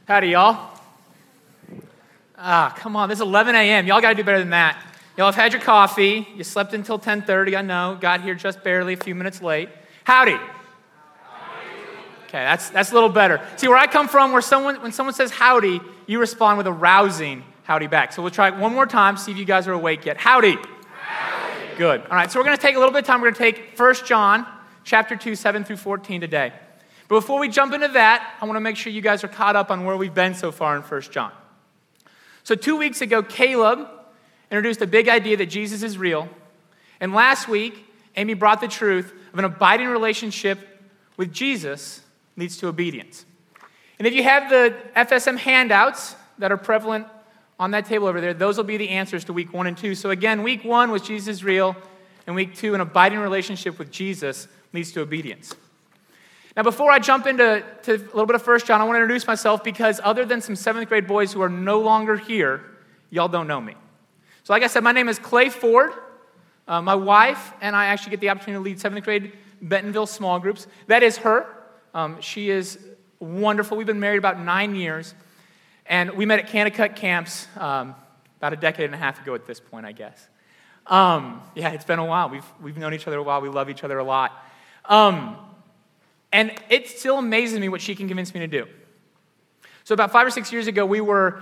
Howdy, y'all. Come on, this is 11 a.m. Y'all got to do better than that. Y'all have had your coffee. You slept until 10:30, I know. Got here just barely, a few minutes late. Howdy. Okay, that's a little better. See, where I come from, when someone says howdy, you respond with a rousing howdy back. So we'll try it one more time, see if you guys are awake yet. Howdy. Howdy. Good. All right, so we're going to take a little bit of time. We're going to take 1 John chapter 2, 7 through 14 today. But before we jump into that, I want to make sure you guys are caught up on where we've been so far in 1 John. So 2 weeks ago, Caleb introduced a big idea that Jesus is real. And last week, Amy brought the truth of an abiding relationship with Jesus leads to obedience. And if you have the FSM handouts that are prevalent on that table over there, those will be the answers to week 1 and 2. So again, week 1 was Jesus is real, and week 2, an abiding relationship with Jesus leads to obedience. Now, before I jump into a little bit of 1 John, I want to introduce myself because other than some 7th grade boys who are no longer here, y'all don't know me. So like I said, my name is Clay Ford. My wife and I actually get the opportunity to lead 7th grade Bentonville small groups. That is her. She is wonderful. We've been married about 9 years, and we met at Kanakuk camps about a decade and a half ago at this point, I guess. Yeah, it's been a while. We've known each other a while. We love each other a lot. And it still amazes me what she can convince me to do. So about 5 or 6 years ago, we were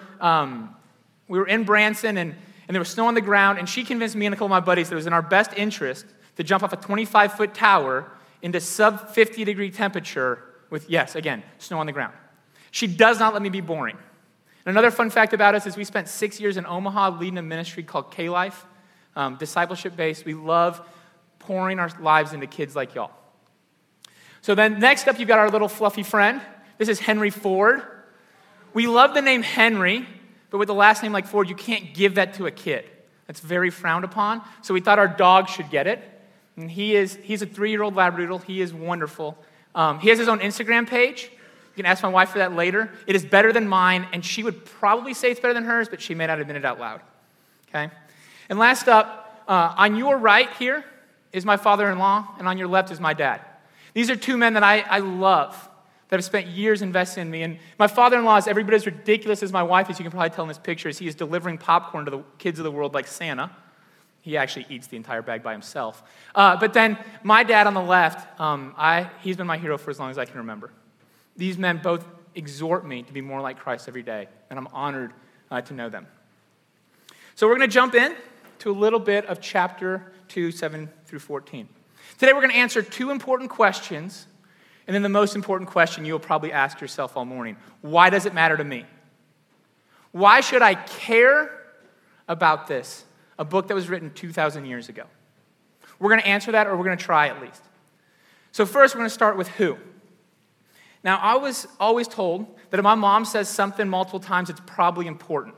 in Branson, and there was snow on the ground, and she convinced me and a couple of my buddies that it was in our best interest to jump off a 25-foot tower into sub-50-degree temperature with, yes, again, snow on the ground. She does not let me be boring. And another fun fact about us is we spent 6 years in Omaha leading a ministry called K-Life, discipleship-based. We love pouring our lives into kids like y'all. So then next up, you've got our little fluffy friend. This is Henry Ford. We love the name Henry, but with the last name like Ford, you can't give that to a kid. That's very frowned upon. So we thought our dog should get it. And he's a 3-year-old Labradoodle. He is wonderful. He has his own Instagram page. You can ask my wife for that later. It is better than mine, and she would probably say it's better than hers, but she may not admit it out loud. Okay? And last up, on your right here is my father-in-law, and on your left is my dad. These are 2 men that I love, that have spent years investing in me. And my father-in-law is every bit as ridiculous as my wife, as you can probably tell in this picture, as he is delivering popcorn to the kids of the world like Santa. He actually eats the entire bag by himself. But then my dad on the left, he's been my hero for as long as I can remember. These men both exhort me to be more like Christ every day, and I'm honored to know them. So we're going to jump in to a little bit of chapter 2, 7 through 14. Today we're going to answer 2 important questions, and then the most important question you'll probably ask yourself all morning. Why does it matter to me? Why should I care about this? A book that was written 2,000 years ago. We're going to answer that, or we're going to try at least. So first, we're going to start with who. Now, I was always told that if my mom says something multiple times, it's probably important.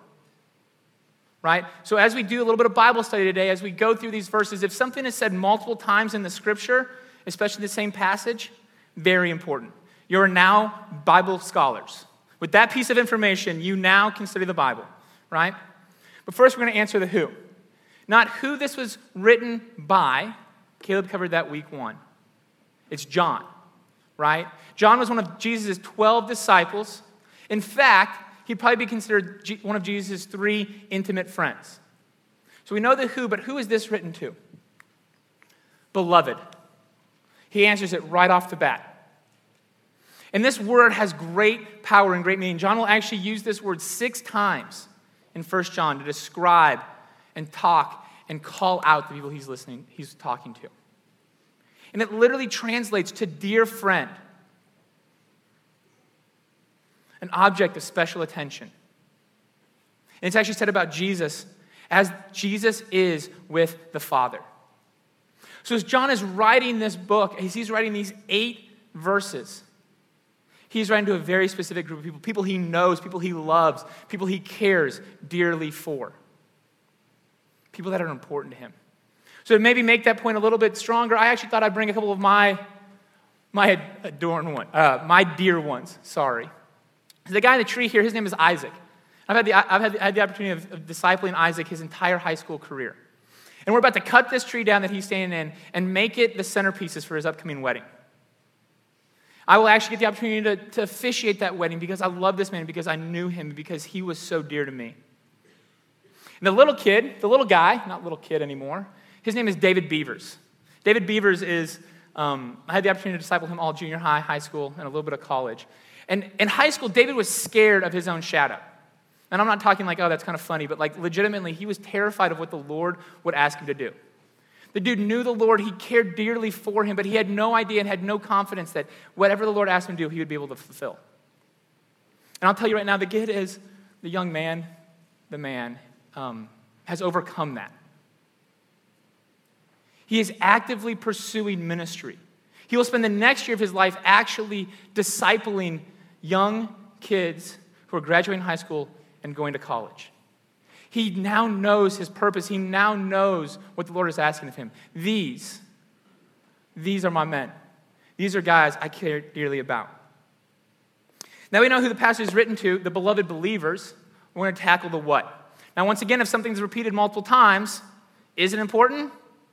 Right? So as we do a little bit of Bible study today, as we go through these verses, if something is said multiple times in the scripture, especially the same passage, very important. You're now Bible scholars. With that piece of information, you now can study the Bible, right? But first, we're going to answer the who. Not who this was written by. Caleb covered that week 1. It's John, right? John was one of Jesus' 12 disciples. In fact, he'd probably be considered one of Jesus' 3 intimate friends. So we know the who, but who is this written to? Beloved. He answers it right off the bat. And this word has great power and great meaning. John will actually use this word 6 times in 1 John to describe and talk and call out the people he's talking to. And it literally translates to dear friend. An object of special attention. And it's actually said about Jesus as Jesus is with the Father. So as John is writing this book, as he's writing these 8 verses, he's writing to a very specific group of people, people he knows, people he loves, people he cares dearly for. People that are important to him. So to maybe make that point a little bit stronger, I actually thought I'd bring a couple of my dear ones, sorry. The guy in the tree here, his name is Isaac. I've had the opportunity of discipling Isaac his entire high school career. And we're about to cut this tree down that he's standing in and make it the centerpieces for his upcoming wedding. I will actually get the opportunity to officiate that wedding because I love this man, because I knew him, because he was so dear to me. And the little guy, not little kid anymore, his name is David Beavers. David Beavers is, I had the opportunity to disciple him all junior high, high school, and a little bit of college. And in high school, David was scared of his own shadow. And I'm not talking like, oh, that's kind of funny, but like legitimately, he was terrified of what the Lord would ask him to do. The dude knew the Lord, he cared dearly for him, but he had no idea and had no confidence that whatever the Lord asked him to do, he would be able to fulfill. And I'll tell you right now, the kid is, the young man, the man, has overcome that. He is actively pursuing ministry. He will spend the next year of his life actually discipling young kids who are graduating high school and going to college. He now knows his purpose. He now knows what the Lord is asking of him. These are my men. These are guys I care dearly about. Now we know who the passage is written to, the beloved believers. We're going to tackle the what. Now once again, if something's repeated multiple times, is it important?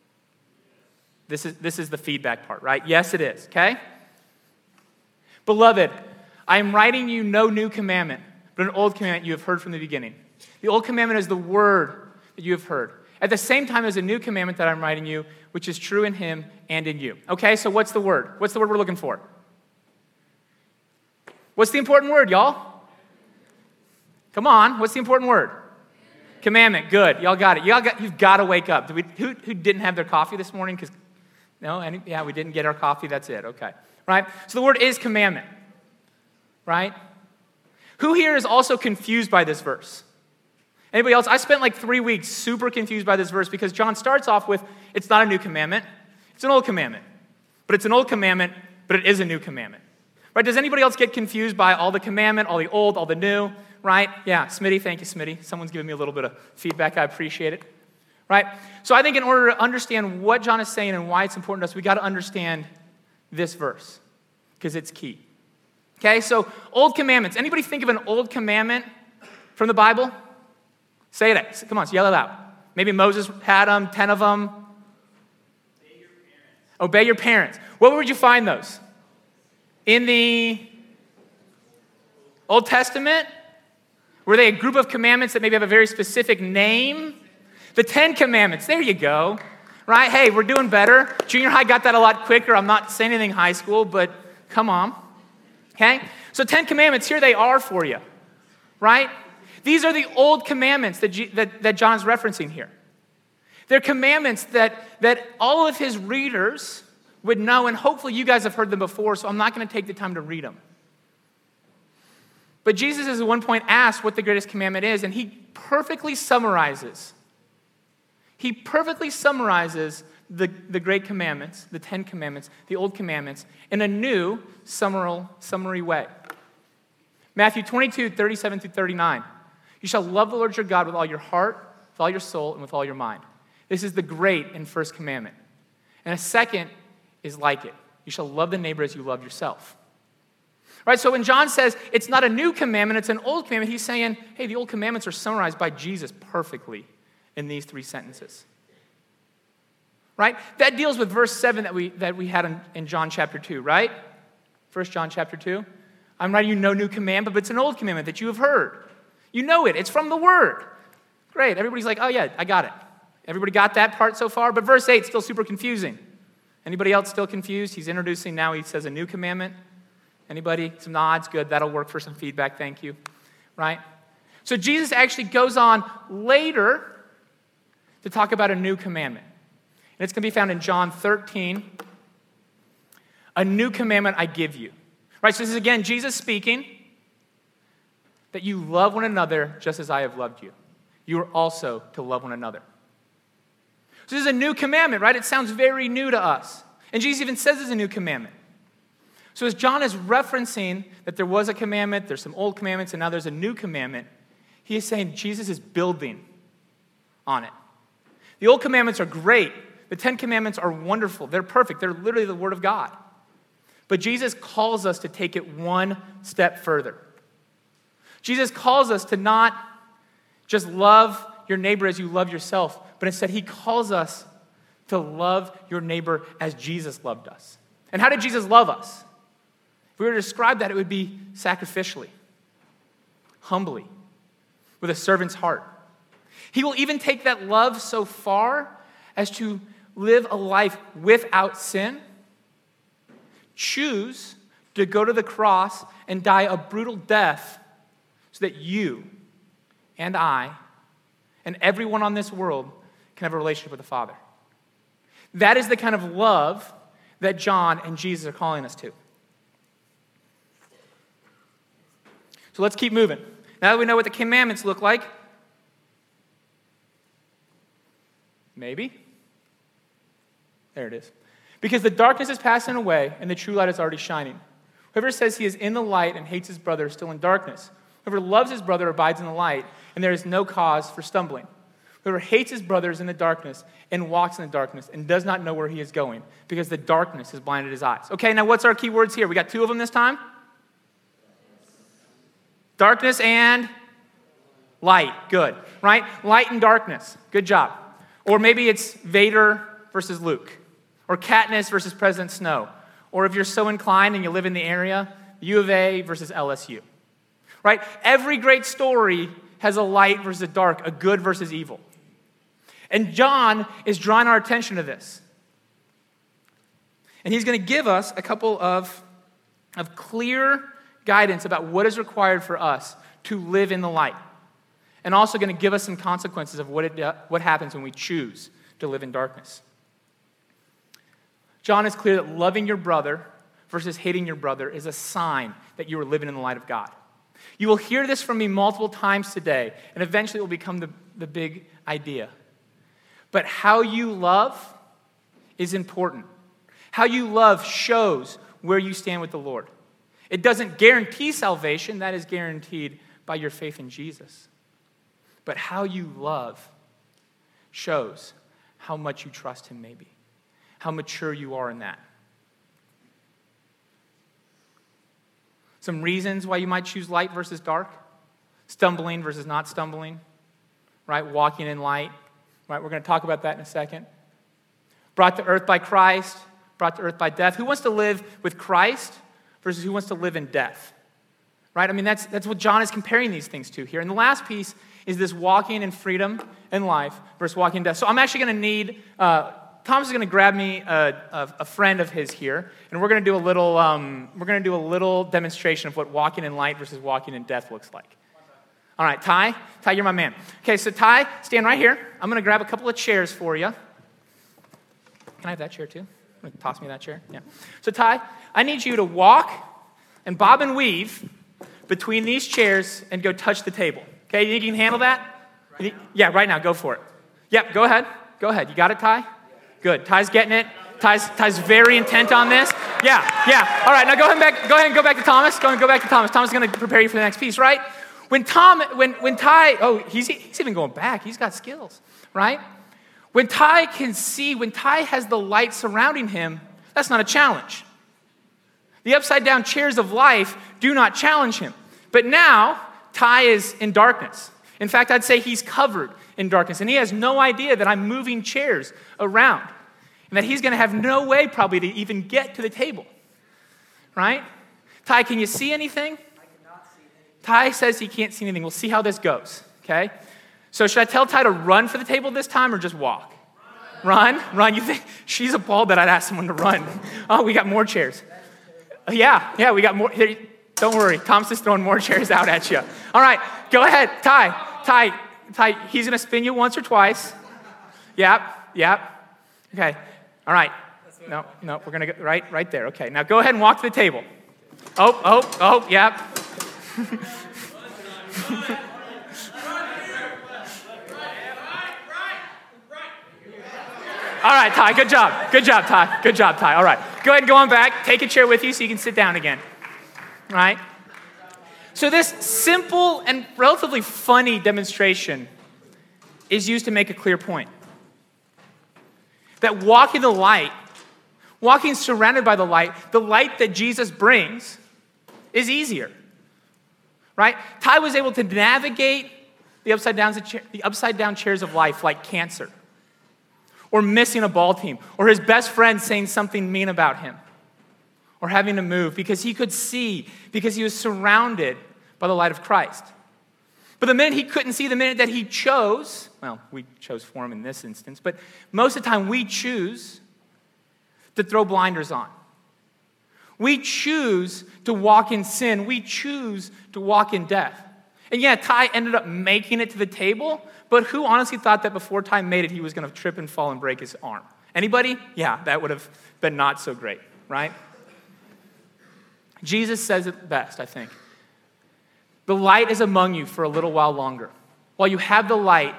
This is the feedback part, right? Yes, it is, okay? Beloved, I am writing you no new commandment, but an old commandment you have heard from the beginning. The old commandment is the word that you have heard. At the same time, there's a new commandment that I'm writing you, which is true in him and in you. Okay, so what's the word? What's the word we're looking for? What's the important word, y'all? Come on, what's the important word? Commandment. Good, y'all got it. You've got to wake up. Who didn't have their coffee this morning? We didn't get our coffee. That's it. Okay, right. So the word is commandment, right? Who here is also confused by this verse? Anybody else? I spent like 3 weeks super confused by this verse because John starts off with, it's not a new commandment, it's an old commandment. But it's an old commandment, but it is a new commandment. Right? Does anybody else get confused by all the commandment, all the old, all the new? Right? Yeah, Smitty, thank you, Smitty. Someone's giving me a little bit of feedback. I appreciate it. Right? So I think in order to understand what John is saying and why it's important to us, we got to understand this verse because it's key. Okay, so old commandments. Anybody think of an old commandment from the Bible? Say it. Come on, yell it out. Maybe Moses had them, 10 of them. Obey your parents. Obey your parents. Where would you find those? In the Old Testament? Were they a group of commandments that maybe have a very specific name? The 10 Commandments. There you go. Right? Hey, we're doing better. Junior high got that a lot quicker. I'm not saying anything high school, but come on. Okay? So 10 Commandments, here they are for you. Right? These are the old commandments that John's referencing here. They're commandments that all of his readers would know, and hopefully you guys have heard them before, so I'm not going to take the time to read them. But Jesus is at one point asked what the greatest commandment is, and he perfectly summarizes the great commandments, the 10 commandments, the old commandments, in a new summary way. Matthew 22, 37 through 39. You shall love the Lord your God with all your heart, with all your soul, and with all your mind. This is the great and first commandment. And a second is like it. You shall love the neighbor as you love yourself. Right, so when John says it's not a new commandment, it's an old commandment, he's saying, hey, the old commandments are summarized by Jesus perfectly in these 3 sentences. Right? That deals with verse 7 that we had in John chapter 2, right? 1 John chapter 2. I'm writing you no new commandment, but it's an old commandment that you have heard. You know it. It's from the Word. Great. Everybody's like, oh yeah, I got it. Everybody got that part so far? But verse 8 is still super confusing. Anybody else still confused? He's introducing now, he says a new commandment. Anybody? Some nods? Good. That'll work for some feedback. Thank you. Right? So Jesus actually goes on later to talk about a new commandment. And it's going to be found in John 13. A new commandment I give you. Right? So this is again Jesus speaking. That you love one another just as I have loved you. You are also to love one another. So this is a new commandment, right? It sounds very new to us. And Jesus even says it's a new commandment. So as John is referencing that there was a commandment, there's some old commandments, and now there's a new commandment, he is saying Jesus is building on it. The old commandments are great. The 10 commandments are wonderful. They're perfect. They're literally the Word of God. But Jesus calls us to take it one step further. Jesus calls us to not just love your neighbor as you love yourself, but instead he calls us to love your neighbor as Jesus loved us. And how did Jesus love us? we were to describe that, it would be sacrificially, humbly, with a servant's heart. He will even take that love so far as to live a life without sin, choose to go to the cross and die a brutal death so that you and I and everyone on this world can have a relationship with the Father. That is the kind of love that John and Jesus are calling us to. So let's keep moving. Now that we know what the commandments look like, maybe. There it is. Because the darkness is passing away and the true light is already shining. Whoever says he is in the light and hates his brother is still in darkness. Whoever loves his brother abides in the light, and there is no cause for stumbling. Whoever hates his brother is in the darkness and walks in the darkness and does not know where he is going because the darkness has blinded his eyes. Okay, now what's our key words here? We got two of them this time. Darkness and light. Good, right? Light and darkness. Good job. Or maybe it's Vader versus Luke. Or Katniss versus President Snow. Or if you're so inclined and you live in the area, U of A versus LSU. Right? Every great story has a light versus a dark, a good versus evil. And John is drawing our attention to this. And he's going to give us a couple of clear guidance about what is required for us to live in the light. And also going to give us some consequences of what happens when we choose to live in darkness. John is clear that loving your brother versus hating your brother is a sign that you are living in the light of God. You will hear this from me multiple times today, and eventually it will become the big idea. But how you love is important. How you love shows where you stand with the Lord. It doesn't guarantee salvation. That is guaranteed by your faith in Jesus. But how you love shows how much you trust him maybe, how mature you are in that. Some reasons why you might choose light versus dark. Stumbling versus not stumbling. Right? Walking in light. Right? We're going to talk about that in a second. Brought to earth by Christ. Brought to earth by death. Who wants to live with Christ versus who wants to live in death? Right? I mean, that's what John is comparing these things to here. And the last piece is this walking in freedom and life versus walking in death. So I'm actually going to need... Thomas is going to grab me a friend of his here, and we're going to do a little demonstration of what walking in light versus walking in death looks like. All right, Ty, you're my man. Okay, so Ty, stand right here. I'm going to grab a couple of chairs for you. Can I have that chair too? Toss me that chair. Yeah. So Ty, I need you to walk and bob and weave between these chairs and go touch the table. Okay, you think you can handle that? Yeah, right now. Go for it. Yep, go ahead. Go ahead. You got it, Ty? Good. Ty's getting it. Ty's very intent on this. Yeah. All right, now go ahead and go back to Thomas. Go back to Thomas. Thomas is going to prepare you for the next piece, right? When Ty, he's even going back. He's got skills, right? When Ty has the light surrounding him, that's not a challenge. The upside down chairs of life do not challenge him. But now, Ty is in darkness. In fact, I'd say he's covered in darkness, and he has no idea that I'm moving chairs around, and that he's going to have no way probably to even get to the table, right? Ty, can you see anything? I cannot see anything. Ty says he can't see anything. We'll see how this goes, okay? So should I tell Ty to run for the table this time or just walk? Run? You think? She's appalled that I'd ask someone to run. Oh, we got more chairs. Yeah, we got more. Here, don't worry, Thomas is throwing more chairs out at you. All right, go ahead, Ty, he's going to spin you once or twice. Yep. Okay, all right. No, we're going to go right there. Okay, now go ahead and walk to the table. Oh, yep. All right, Ty, good job, Ty. All right, go ahead and go on back. Take a chair with you so you can sit down again. All right? So this simple and relatively funny demonstration is used to make a clear point. That walking the light, walking surrounded by the light that Jesus brings, is easier. Right? Ty was able to navigate the upside down chairs of life like cancer, or missing a ball team, or his best friend saying something mean about him, or having to move because he could see, because he was surrounded by the light of Christ. But the minute he couldn't see, the minute that he chose, well, we chose for him in this instance, but most of the time we choose to throw blinders on. We choose to walk in sin. We choose to walk in death. And yeah, Ty ended up making it to the table, but who honestly thought that before Ty made it, he was going to trip and fall and break his arm? Anybody? Yeah, that would have been not so great, right? Jesus says it best, I think. The light is among you for a little while longer. While you have the light,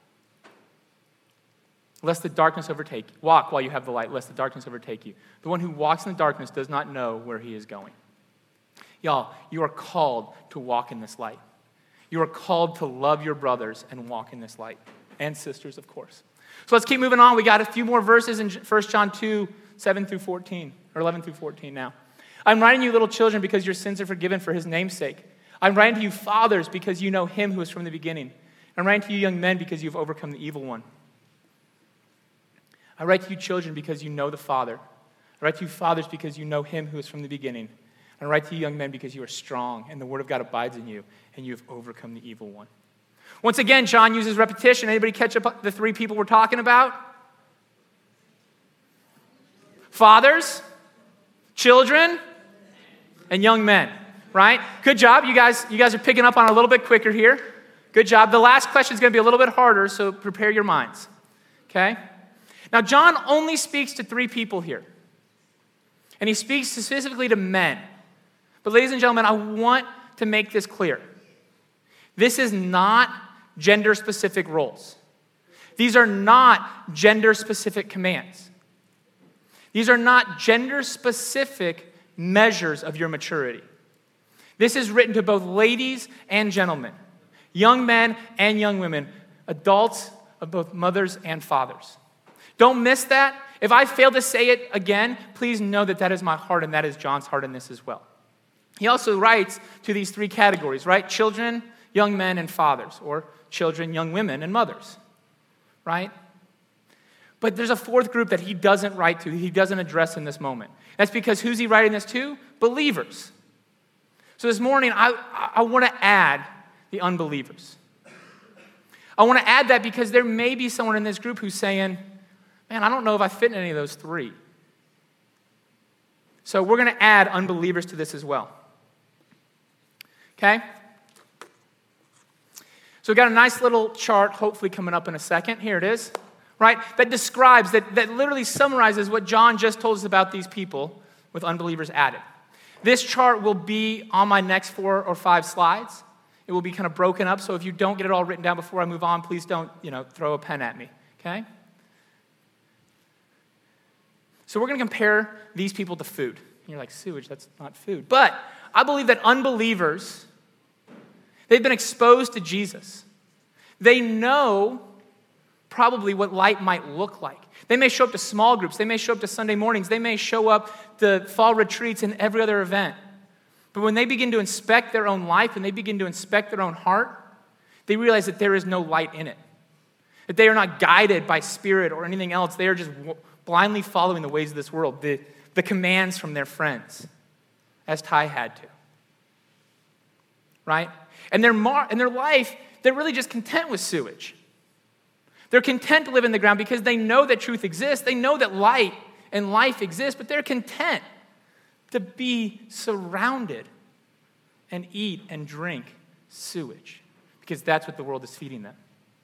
lest the darkness overtake you. Walk while you have the light, lest the darkness overtake you. The one who walks in the darkness does not know where he is going. Y'all, you are called to walk in this light. You are called to love your brothers and walk in this light. And sisters, of course. So let's keep moving on. We got a few more verses in 1 John 2, 7 through 14, or 11 through 14 now. I'm writing to you, little children, because your sins are forgiven for his name's sake. I'm writing to you, fathers, because you know him who is from the beginning. I'm writing to you, young men, because you've overcome the evil one. I write to you, children, because you know the Father. I write to you, fathers, because you know him who is from the beginning. I write to you, young men, because you are strong, and the word of God abides in you, and you have overcome the evil one. Once again, John uses repetition. Anybody catch up the three people we're talking about? Fathers, children, and young men, right? Good job. You guys are picking up on it a little bit quicker here. Good job. The last question is going to be a little bit harder, so prepare your minds, okay? Now, John only speaks to three people here, and he speaks specifically to men. But ladies and gentlemen, I want to make this clear. This is not gender-specific roles. These are not gender-specific commands. These are not gender-specific measures of your maturity. This is written to both ladies and gentlemen, young men and young women, adults of both mothers and fathers. Don't miss that. If I fail to say it again, please know that that is my heart and that is John's heart in this as well. He also writes to these three categories, right? Children, young men, and fathers, or children, young women, and mothers, right? But there's a fourth group that he doesn't write to, he doesn't address in this moment. That's because who's he writing this to? Believers. So this morning, I want to add the unbelievers. I want to add that because there may be someone in this group who's saying, man, I don't know if I fit in any of those three. So we're going to add unbelievers to this as well. Okay? So we've got a nice little chart, hopefully coming up in a second. Here it is, right? That describes, that literally summarizes what John just told us about these people with unbelievers added. This chart will be on my next 4 or 5 slides. It will be kind of broken up, so if you don't get it all written down before I move on, please don't, throw a pen at me, okay? So we're going to compare these people to food. And you're like, sewage, that's not food. But I believe that unbelievers, they've been exposed to Jesus. They know probably what light might look like. They may show up to small groups. They may show up to Sunday mornings. They may show up to fall retreats and every other event. But when they begin to inspect their own life and they begin to inspect their own heart, they realize that there is no light in it. That they are not guided by spirit or anything else. They are just blindly following the ways of this world, the commands from their friends, as Ty had to. Right? And in their life, they're really just content with sewage. They're content to live in the ground because they know that truth exists. They know that light and life exist, but they're content to be surrounded and eat and drink sewage because that's what the world is feeding them.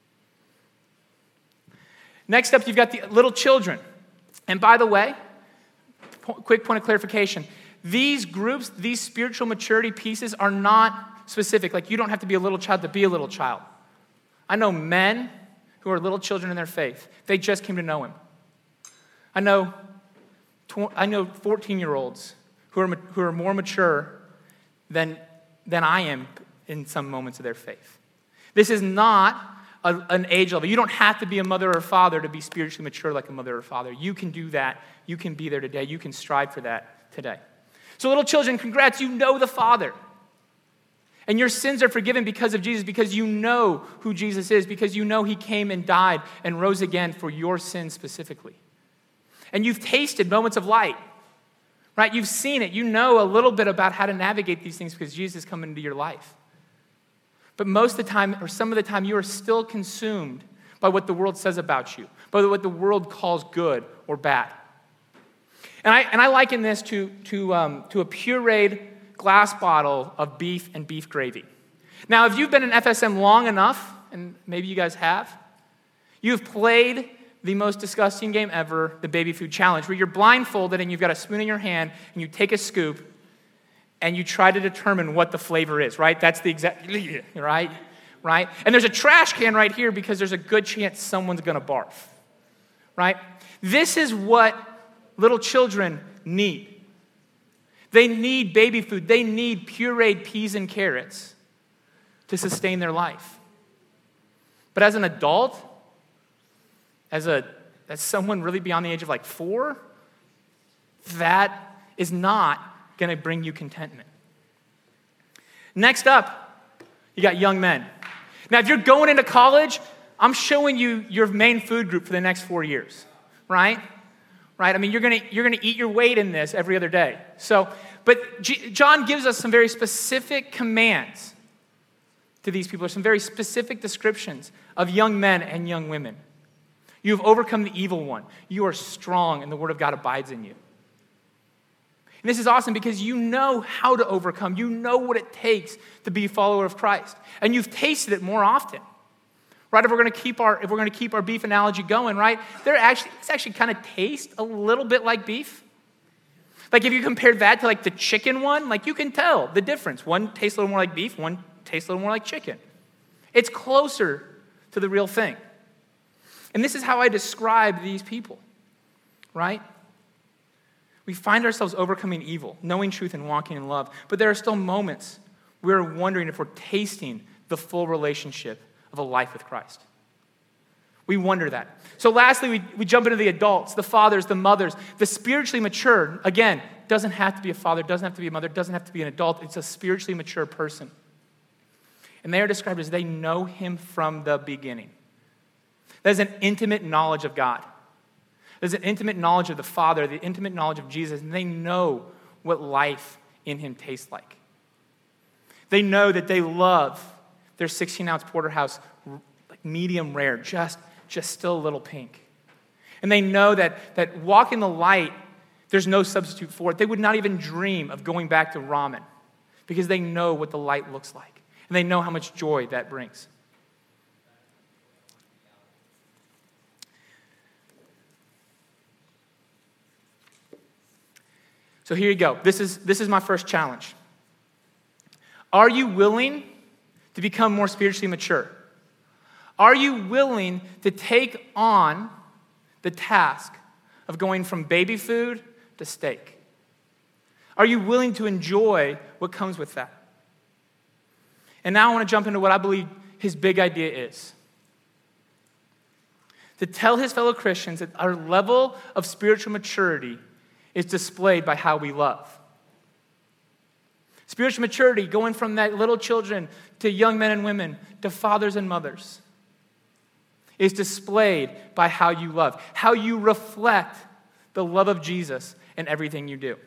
Next up, you've got the little children. And by the way, quick point of clarification. These groups, these spiritual maturity pieces are not specific. Like you don't have to be a little child to be a little child. I know men who are little children in their faith. They just came to know him. I know 14-year-olds who are more mature than I am in some moments of their faith. This is not an age level. You don't have to be a mother or father to be spiritually mature like a mother or father. You can do that. You can be there today. You can strive for that today. So little children, congrats. You know the Father. And your sins are forgiven because of Jesus, because you know who Jesus is, because you know he came and died and rose again for your sins specifically. And you've tasted moments of light right? You've seen it. You know a little bit about how to navigate these things because Jesus has come into your life. But most of the time, or some of the time, you are still consumed by what the world says about you, by what the world calls good or bad. And I liken this to a pureed glass bottle of beef and beef gravy. Now, if you've been in FSM long enough, and maybe you guys have, you've played the most disgusting game ever, the baby food challenge, where you're blindfolded and you've got a spoon in your hand and you take a scoop and you try to determine what the flavor is, right? That's the exact, right? Right? And there's a trash can right here because there's a good chance someone's gonna barf, right? This is what little children need. They need baby food. They need pureed peas and carrots to sustain their life. But as an adult, as someone really beyond the age of like 4, that is not going to bring you contentment. Next up, you got young men. Now, if you're going into college, I'm showing you your main food group for the next 4 years, right? Right? I mean, you're gonna eat your weight in this every other day. So, but John gives us some very specific commands to these people, some very specific descriptions of young men and young women. You have overcome the evil one. You are strong, and the word of God abides in you. And this is awesome because you know how to overcome. You know what it takes to be a follower of Christ, and you've tasted it more often. Right? If we're going to keep our beef analogy going, right? It's actually kind of taste a little bit like beef. Like if you compare that to like the chicken one, like you can tell the difference. One tastes a little more like beef, one tastes a little more like chicken. It's closer to the real thing. And this is how I describe these people, right? We find ourselves overcoming evil, knowing truth and walking in love, but there are still moments we're wondering if we're tasting the full relationship of a life with Christ. We wonder that. So lastly, we jump into the adults, the fathers, the mothers, the spiritually mature. Again, doesn't have to be a father, doesn't have to be a mother, doesn't have to be an adult. It's a spiritually mature person. And they are described as they know him from the beginning. That is an intimate knowledge of God. There's an intimate knowledge of the Father, the intimate knowledge of Jesus, and they know what life in him tastes like. They know that they love their 16-ounce porterhouse, like medium rare, just still a little pink. And they know that walking the light, there's no substitute for it. They would not even dream of going back to ramen because they know what the light looks like. And they know how much joy that brings. So here you go. This is my first challenge. Are you willing to become more spiritually mature? Are you willing to take on the task of going from baby food to steak? Are you willing to enjoy what comes with that? And now I want to jump into what I believe his big idea is. To tell his fellow Christians that our level of spiritual maturity is displayed by how we love. Spiritual maturity, going from that little children to young men and women to fathers and mothers, is displayed by how you love, how you reflect the love of Jesus in everything you do.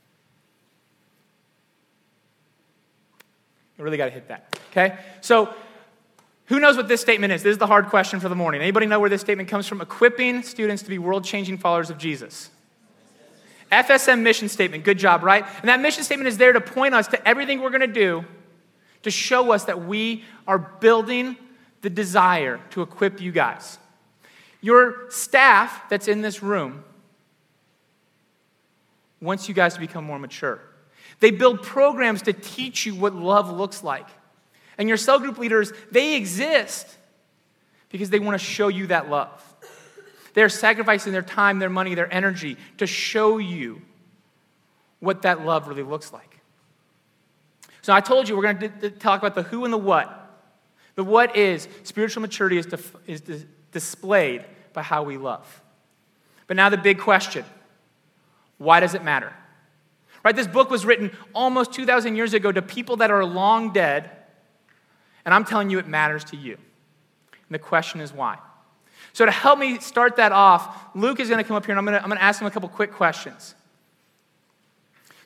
You really got to hit that, okay? So, who knows what this statement is? This is the hard question for the morning. Anybody know where this statement comes from? Equipping students to be world-changing followers of Jesus. FSM mission statement, good job, right? And that mission statement is there to point us to everything we're going to do to show us that we are building the desire to equip you guys. Your staff that's in this room wants you guys to become more mature. They build programs to teach you what love looks like. And your cell group leaders, they exist because they want to show you that love. They're sacrificing their time, their money, their energy to show you what that love really looks like. So I told you we're going to talk about the who and the what. The what is spiritual maturity is displayed by how we love. But now the big question, why does it matter? Right, this book was written almost 2,000 years ago to people that are long dead, and I'm telling you it matters to you. And the question is why? So to help me start that off, Luke is going to come up here and I'm going to ask him a couple quick questions.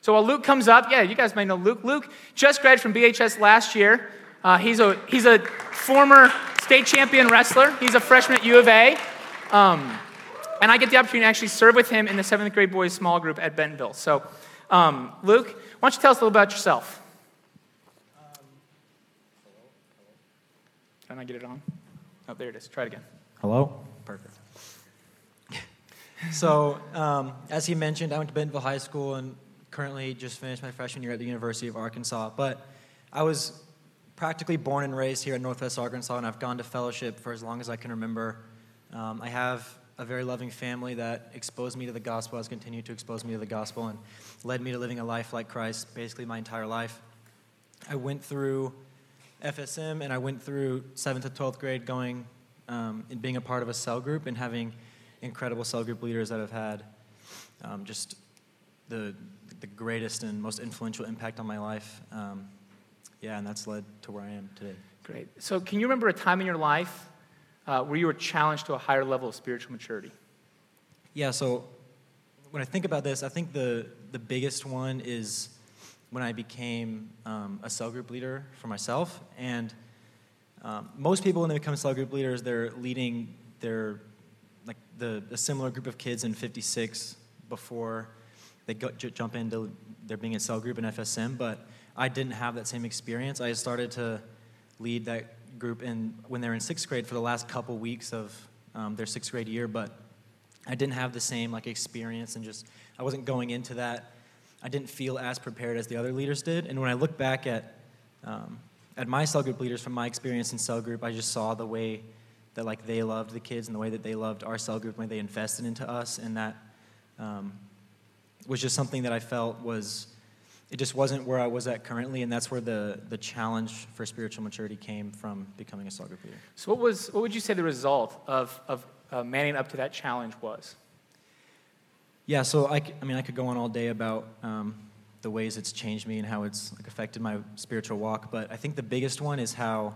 So while Luke comes up, you guys may know Luke. Luke just graduated from BHS last year. He's a former state champion wrestler. He's a freshman at U of A. And I get the opportunity to actually serve with him in the 7th grade boys small group at Bentonville. So, Luke, why don't you tell us a little about yourself? Can I get it on? Oh, there it is. Try it again. Hello? Perfect. So, as he mentioned, I went to Bentonville High School and currently just finished my freshman year at the University of Arkansas. But I was practically born and raised here in Northwest Arkansas, and I've gone to fellowship for as long as I can remember. I have a very loving family that exposed me to the gospel, has continued to expose me to the gospel, and led me to living a life like Christ basically my entire life. I went through FSM, and I went through 7th to 12th grade going and being a part of a cell group and having incredible cell group leaders that have had just the greatest and most influential impact on my life. And that's led to where I am today. Great. So can you remember a time in your life where you were challenged to a higher level of spiritual maturity? Yeah, so when I think about this, I think the biggest one is when I became a cell group leader for myself. And most people, when they become cell group leaders, they're leading a similar group of kids in 56 before they jump into their being a cell group in FSM. But I didn't have that same experience. I started to lead that group when they were in 6th grade for the last couple weeks of their 6th grade year, but I didn't have the same experience, and I wasn't going into that. I didn't feel as prepared as the other leaders did. And when I look back at my cell group leaders from my experience in cell group, I just saw the way that they loved the kids and the way that they loved our cell group, when they invested into us, and that was just something that I felt it just wasn't where I was at currently, and that's where the challenge for spiritual maturity came from becoming a cell group leader. So what would you say the result of manning up to that challenge was? Yeah, so I could go on all day about the ways it's changed me and how it's affected my spiritual walk, but I think the biggest one is how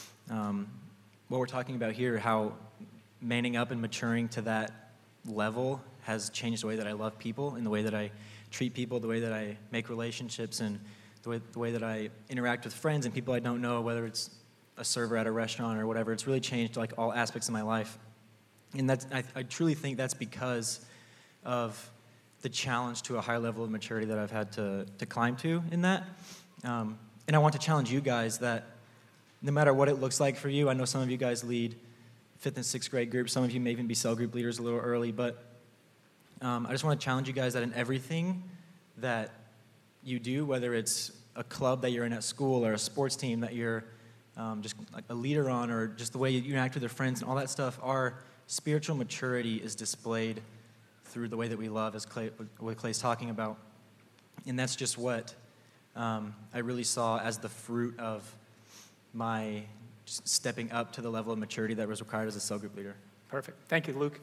what we're talking about here, how manning up and maturing to that level has changed the way that I love people and the way that I treat people, the way that I make relationships, and the way that I interact with friends and people I don't know, whether it's a server at a restaurant or whatever. It's really changed all aspects of my life. And I truly think that's because of the challenge to a higher level of maturity that I've had to climb to in that. And I want to challenge you guys that no matter what it looks like for you, I know some of you guys lead 5th and 6th grade groups, some of you may even be cell group leaders a little early, but I just want to challenge you guys that in everything that you do, whether it's a club that you're in at school or a sports team that you're just a leader on, or just the way you interact with your friends and all that stuff, our spiritual maturity is displayed through the way that we love, as what Clay's talking about. And that's just what I really saw as the fruit of my just stepping up to the level of maturity that was required as a cell group leader. Perfect. Thank you, Luke.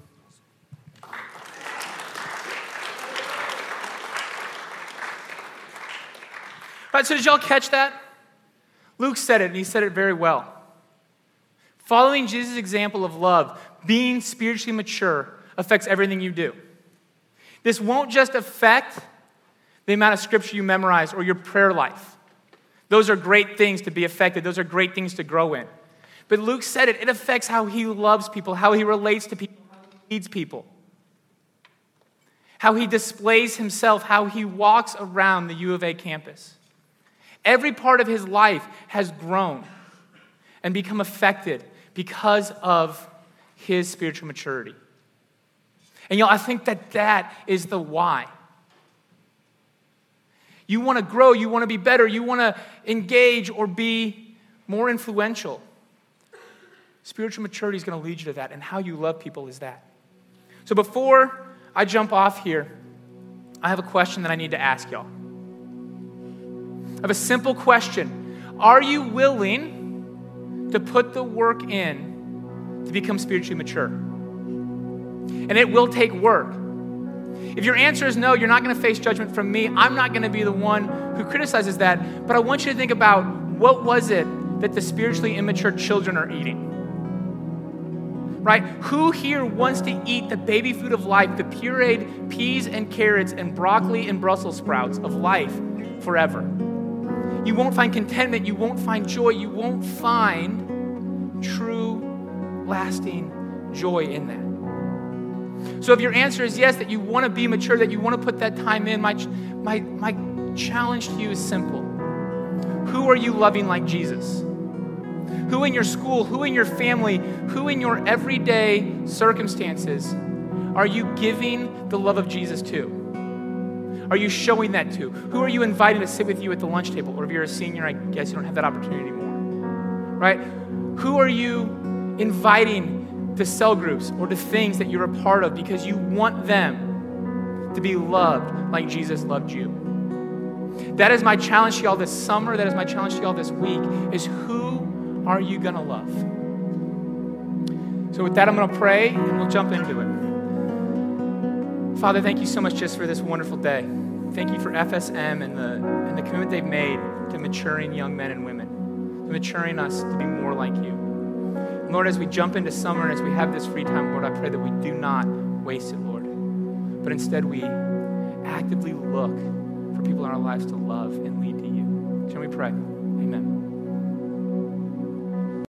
All right, so did y'all catch that? Luke said it, and he said it very well. Following Jesus' example of love, being spiritually mature, affects everything you do. This won't just affect the amount of scripture you memorize or your prayer life. Those are great things to be affected. Those are great things to grow in. But Luke said it affects how he loves people, how he relates to people, how he leads people, how he displays himself, how he walks around the U of A campus. Every part of his life has grown and become affected because of his spiritual maturity. And I think that is the why. You want to grow, you want to be better, you want to engage or be more influential. Spiritual maturity is going to lead you to that, and how you love people is that. So before I jump off here, I have a question that I need to ask y'all. I have a simple question. Are you willing to put the work in to become spiritually mature? And it will take work. If your answer is no, you're not going to face judgment from me. I'm not going to be the one who criticizes that. But I want you to think about, what was it that the spiritually immature children are eating? right? Who here wants to eat the baby food of life, the pureed peas and carrots and broccoli and Brussels sprouts of life forever? You won't find contentment. You won't find joy. You won't find true, lasting joy in that. So if your answer is yes, that you want to be mature, that you want to put that time in, my challenge to you is simple. Who are you loving like Jesus? Who in your school, who in your family, who in your everyday circumstances are you giving the love of Jesus to? Are you showing that to? Who are you inviting to sit with you at the lunch table? Or if you're a senior, I guess you don't have that opportunity anymore, right? Who are you inviting to cell groups or to things that you're a part of because you want them to be loved like Jesus loved you? That is my challenge to y'all this summer. That is my challenge to y'all this week, is who are you going to love? So with that, I'm going to pray, and we'll jump into it. Father, thank you so much just for this wonderful day. Thank you for FSM and the commitment they've made to maturing young men and women, to maturing us to be more like you. And Lord, as we jump into summer and as we have this free time, Lord, I pray that we do not waste it, Lord, but instead we actively look for people in our lives to love and lead to you. Shall we pray? Amen.